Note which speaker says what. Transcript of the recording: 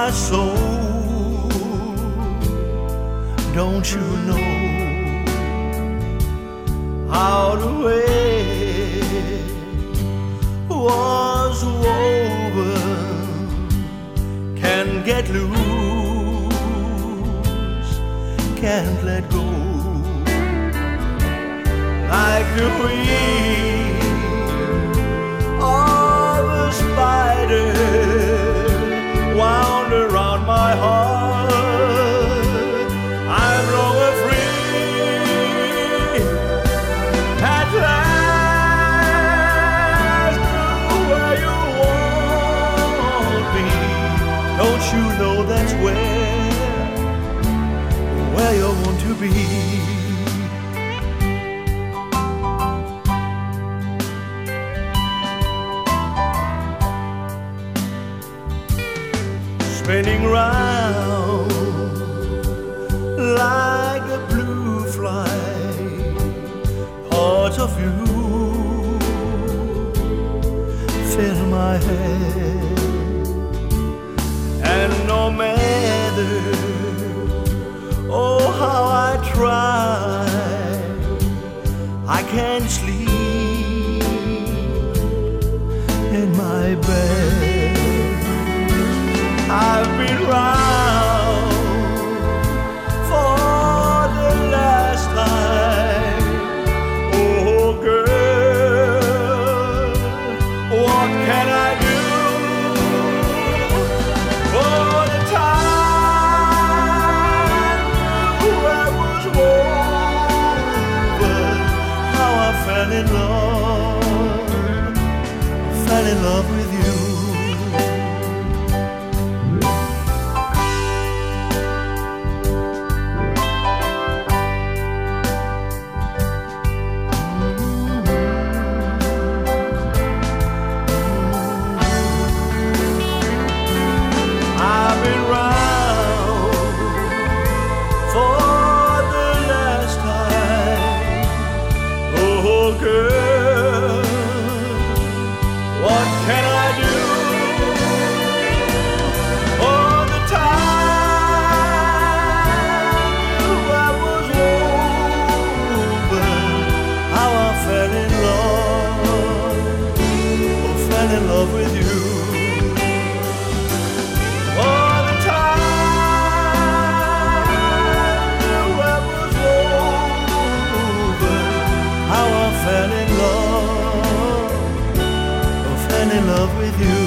Speaker 1: my soul. Don't you know how the way was woven can get loose, can't let go, like the wing of a spider wound around my heart. I'm longer free at last to where you want me. Don't you know that's where you want to be? Spinning round like a blue fly, thoughts of you fill my head, and no matter oh how I try, I can't sleep in my bed. I've been round for the last time. Oh girl, what can I do for the time I was woven? How I fell in love with you. Girl, what can I do for the time I was woven? How I fell in love with you. For the time I was woven, how I fell in love with you.